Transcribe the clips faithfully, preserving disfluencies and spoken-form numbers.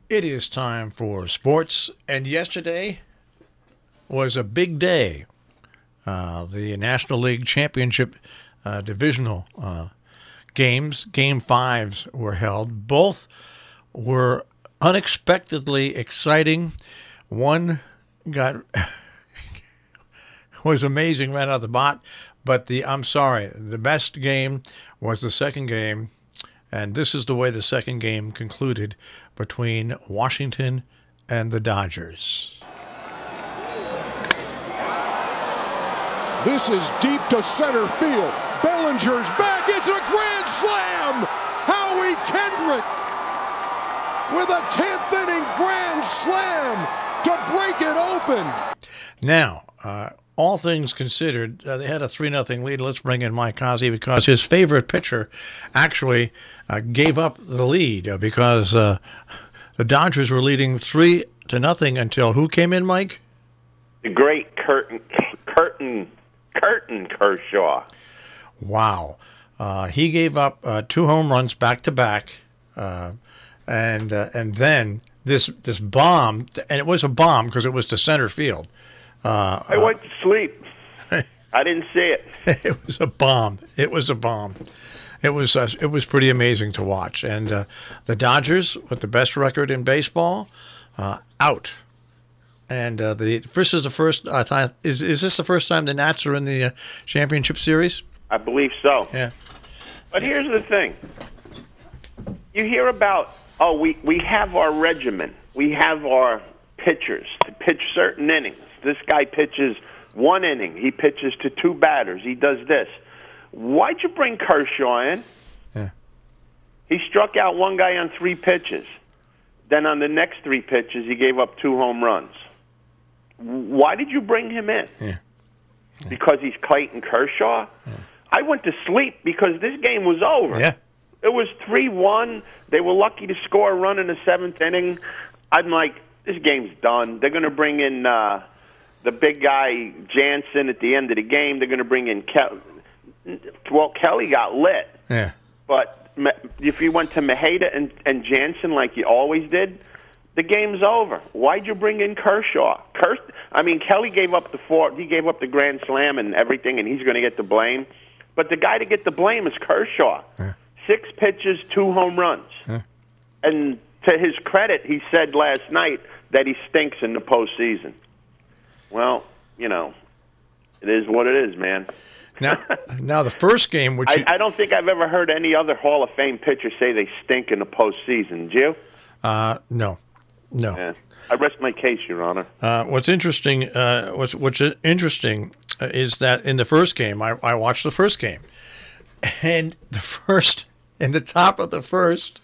It is time for sports, and yesterday was a big day. Uh, the National League Championship uh, divisional uh, games, Game Fives, were held. Both were unexpectedly exciting. One got was amazing right out of the bat, but the I'm sorry, the best game was the second game. And this is the way the second game concluded between Washington and the Dodgers. This is deep to center field. Bellinger's back. It's a grand slam. Howie Kendrick with a tenth inning grand slam to break it open. Now, uh, all things considered, uh, they had a three nothing lead. Let's bring in Mike Ozzie because his favorite pitcher actually uh, gave up the lead uh, because uh, the Dodgers were leading three to nothing until who came in, Mike? The great Curtin, Curtin, Curtin Kershaw. Wow. Uh, he gave up uh, two home runs back to back, uh, and uh, and then this this bomb, and it was a bomb because it was to center field. Uh, I went to sleep. I didn't see it. It was a bomb. It was a bomb. It was uh, it was pretty amazing to watch. And uh, the Dodgers, with the best record in baseball, uh, out. And uh, the this is the first uh, time. Is is this the first time the Nats are in the uh, championship series? I believe so. Yeah. But here's the thing. You hear about oh we we have our regimen. We have our pitchers to pitch certain innings. This guy pitches one inning. He pitches to two batters. He does this. Why'd you bring Kershaw in? Yeah. He struck out one guy on three pitches. Then on the next three pitches, he gave up two home runs. Why did you bring him in? Yeah. Yeah. Because he's Clayton Kershaw? Yeah. I went to sleep because this game was over. Yeah. It was three one. They were lucky to score a run in the seventh inning. I'm like, this game's done. They're going to bring in uh, the big guy, Jansen, at the end of the game. They're going to bring in Kelly. Well, Kelly got lit. Yeah. But if you went to Mejida and, and Jansen like you always did, the game's over. Why'd you bring in Kershaw? Kers- I mean, Kelly gave up the four. He gave up the grand slam and everything, and he's going to get the blame. But the guy to get the blame is Kershaw. Yeah. Six pitches, two home runs. Yeah. And to his credit, he said last night that he stinks in the postseason. Well, you know, it is what it is, man. Now, now the first game, which I, you... I don't think I've ever heard any other Hall of Fame pitcher say they stink in the postseason. Did you? Uh, no, no. Yeah. I rest my case, Your Honor. Uh, what's interesting, uh, what's what's interesting is that in the first game, I, I watched the first game, and the first, in the top of the first,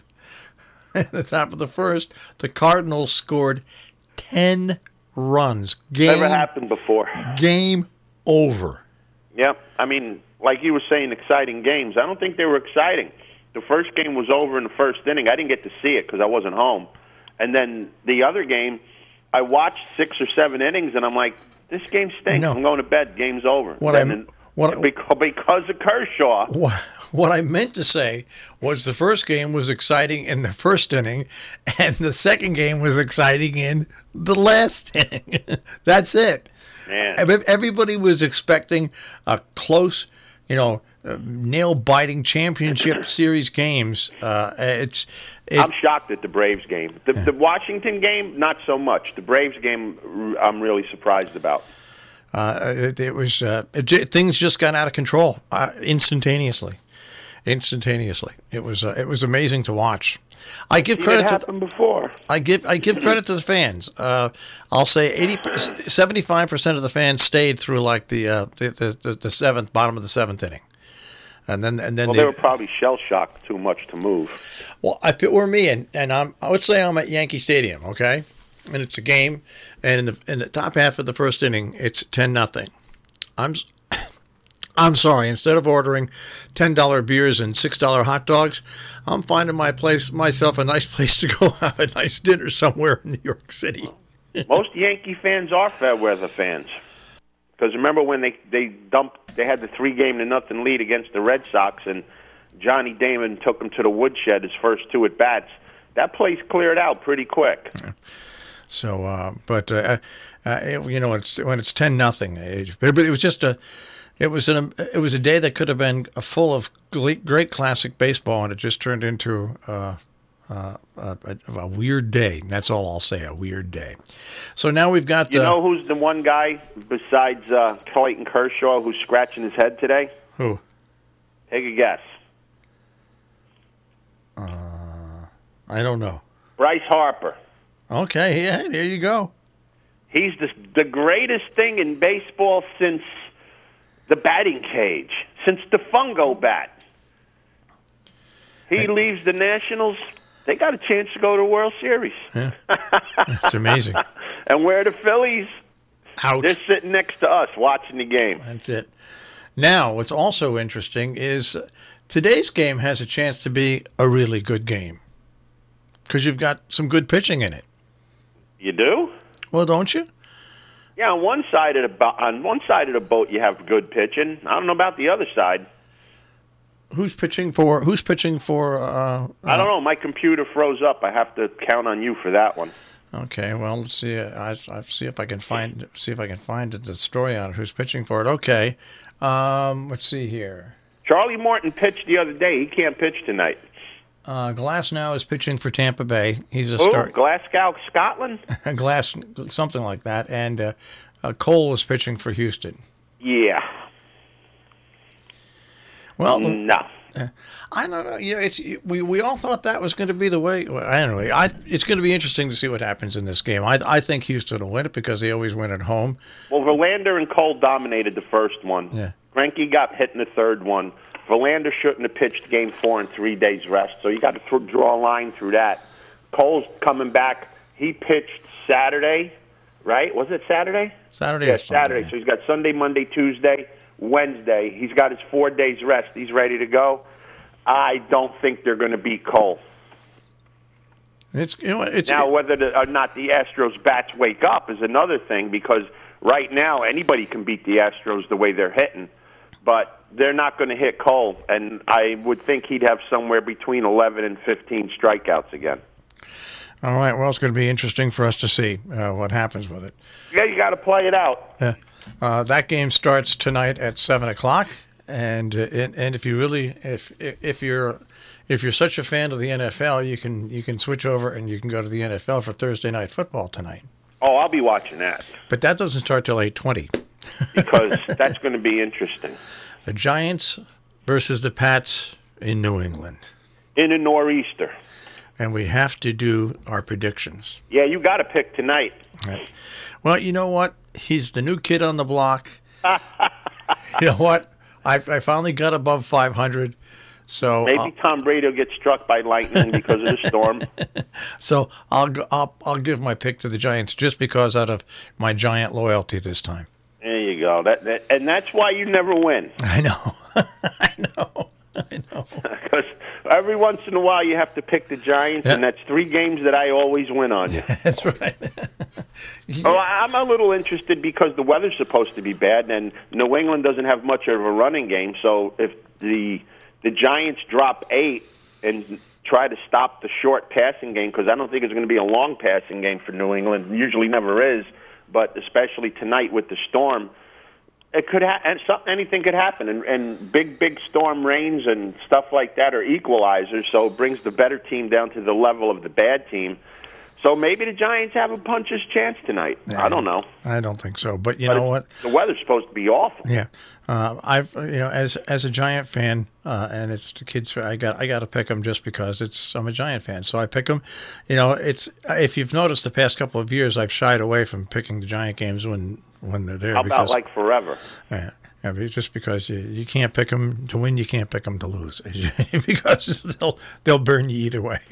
at the top of the first, the Cardinals scored ten runs. Game, Never happened before. Game over. Yep. I mean, like you were saying, exciting games. I don't think they were exciting. The first game was over in the first inning. I didn't get to see it because I wasn't home. And then the other game, I watched six or seven innings, and I'm like, this game stinks. No. I'm going to bed. Game's over. What and I then, what because, because of Kershaw. What, what I meant to say was the first game was exciting in the first inning, and the second game was exciting in the last inning. That's it. Man. Everybody was expecting a close, you know, uh, nail-biting championship series games. Uh, it's. It, I'm shocked at the Braves game. The, yeah. the Washington game, not so much. The Braves game, I'm really surprised about. Uh, it, it was uh, it, things just got out of control uh, instantaneously, instantaneously. It was uh, it was amazing to watch. I give credit it happened to before. I give I give credit to the fans. Uh, I'll say eighty, seventy-five percent of the fans stayed through like the, uh, the, the the seventh bottom of the seventh inning, and then and then well, they, they were probably shell shocked too much to move. Well, if it were me, and, and I'm I would say I'm at Yankee Stadium, okay, and it's a game, and in the in the top half of the first inning, it's ten nothing. I'm. I'm sorry. Instead of ordering ten dollar beers and six dollar hot dogs, I'm finding my place myself a nice place to go have a nice dinner somewhere in New York City. Most Yankee fans are fair weather fans. Because remember when they, they dumped, they had the three game to nothing lead against the Red Sox, and Johnny Damon took them to the woodshed his first two at bats. that place cleared out pretty quick. Yeah. So, uh, but uh, uh, it, you know, it's when it's ten nothing, but it was just a, it was an, it was a day that could have been full of great, great classic baseball, and it just turned into uh, uh, a, a weird day. That's all I'll say, a weird day. So now we've got. You uh, know who's the one guy besides uh, Clayton Kershaw who's scratching his head today? Who? Take a guess. Uh, I don't know. Bryce Harper. Okay, yeah, there you go. He's the, the greatest thing in baseball since the batting cage, since the fungo bat. He Hey. leaves the Nationals, they got a chance to go to the World Series. Yeah. It's amazing. And where are the Phillies? Ouch. They're sitting next to us watching the game. That's it. Now, what's also interesting is today's game has a chance to be a really good game because you've got some good pitching in it. You do? Well, don't you? Yeah, on one side of the bo- on one side of the boat you have good pitching. I don't know about the other side. Who's pitching for? Who's pitching for? Uh, I don't know. My computer froze up. I have to count on you for that one. Okay, well, let's see. I, I see if I can find see if I can find the story on it. Who's pitching for it? Okay, um, let's see here. Charlie Morton pitched the other day. He can't pitch tonight. Uh, Glass now is pitching for Tampa Bay. He's a Who? start. Glasgow, Scotland? Glass, something like that, and uh, uh, Cole is pitching for Houston. Yeah. Well, No. I don't know. Yeah, it's we, we all thought that was going to be the way. Well, anyway, I it's going to be interesting to see what happens in this game. I I think Houston will win it because they always win at home. Well, Verlander and Cole dominated the first one. Yeah. Greinke got hit in the third one. Verlander shouldn't have pitched game four in three days rest, so you got to th- draw a line through that. Cole's coming back. He pitched Saturday, right? Was it Saturday? Saturday. Yeah, or Sunday. Saturday. So he's got Sunday, Monday, Tuesday, Wednesday. He's got his four days rest. He's ready to go. I don't think they're going to beat Cole. It's you know it's Now, whether the, or not the Astros bats wake up is another thing, because right now anybody can beat the Astros the way they're hitting, but they're not going to hit Cole, and I would think he'd have somewhere between eleven and fifteen strikeouts again. all right. Well, it's going to be interesting for us to see uh, what happens with it. Yeah, you got to play it out. Yeah. Uh, that game starts tonight at seven o'clock, and uh, and, and if you really if if you're if you're such a fan of the N F L, you can you can switch over and you can go to the N F L for Thursday night football tonight. Oh, I'll be watching that But that doesn't start till eight twenty. because that's going to be interesting. The Giants versus the Pats in New England, In a nor'easter. and we have to do our predictions. Yeah, you got to pick tonight. Right. Well, you know what? He's the new kid on the block. You know what? I, I finally got above five hundred. So Maybe I'll, Tom Brady will get struck by lightning because of the storm. so I'll, go- I'll I'll give my pick to the Giants just because out of my Giant loyalty this time. There you go. That, that and that's why you never win. I know. I know. I know. Because every once in a while you have to pick the Giants, Yeah. and that's three games that I always win on you. That's right. Oh, I'm a little interested because the weather's supposed to be bad, and New England doesn't have much of a running game. So if the the Giants drop eight and try to stop the short passing game, because I don't think it's going to be a long passing game for New England. Usually never is, but especially tonight with the storm, it could ha- and so, anything could happen. And, and big, big storm rains and stuff like that are equalizers, so it brings the better team down to the level of the bad team. So maybe the Giants have a puncher's chance tonight. I don't know. I don't think so. But you But know it's- what? The weather's supposed to be awful. Yeah, uh, I've you know as as a Giant fan, uh, and it's the kids. I got I got to pick them just because it's I'm a Giant fan, so I pick them. You know, it's if you've noticed the past couple of years, I've shied away from picking the Giant games when when they're there. How because, about like forever? Yeah, yeah, but it's just because you, you can't pick them to win, you can't pick them to lose, because they'll they'll burn you either way.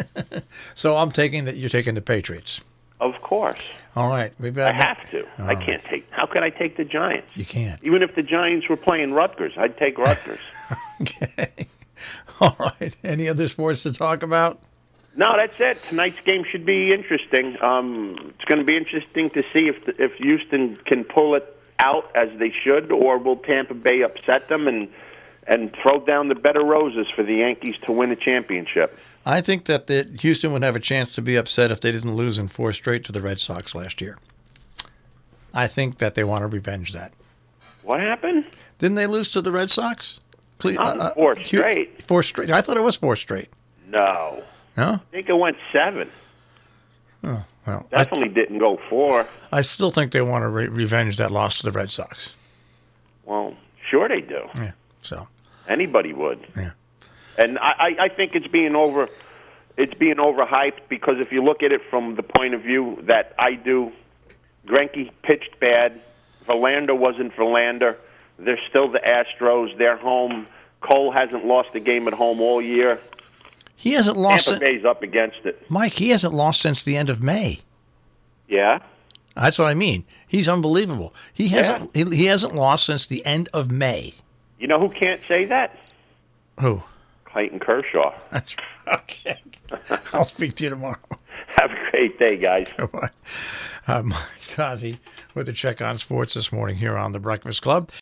So I'm taking that. You're taking the Patriots. Of course. All right, we've I got. have to. I can't take. How could I take the Giants? You can't. Even if the Giants were playing Rutgers, I'd take Rutgers. Okay. All right. Any other sports to talk about? No, that's it. Tonight's game should be interesting. Um, it's going to be interesting to see if the, if Houston can pull it out as they should, or will Tampa Bay upset them and and throw down the bed of roses for the Yankees to win a championship. I think that the, Houston would have a chance to be upset if they didn't lose in four straight to the Red Sox last year. I think that they want to revenge that. What happened? Didn't they lose to the Red Sox? Cle- Not four Hu- straight. Four straight. I thought it was four straight. No. No? I think it went seven. Oh, well, I, Definitely didn't go four. I still think they want to re- revenge that loss to the Red Sox. Well, sure they do. Yeah. So. Anybody would. Yeah. And I, I I think it's being over. It's being overhyped because if you look at it from the point of view that I do, Greinke pitched bad. Verlander wasn't Verlander. They're still the Astros. They're home. Cole hasn't lost a game at home all year. He hasn't lost. Tampa Bay's up against it. Mike, he hasn't lost since the end of May. Yeah. That's what I mean. He's unbelievable. He hasn't. Yeah. He, he hasn't lost since the end of May. You know who can't say that? Who? Clayton Kershaw. That's okay. I'll speak to you tomorrow. Have a great day, guys. Bye. Uh, Mike Kazi with a check on sports this morning here on the Breakfast Club.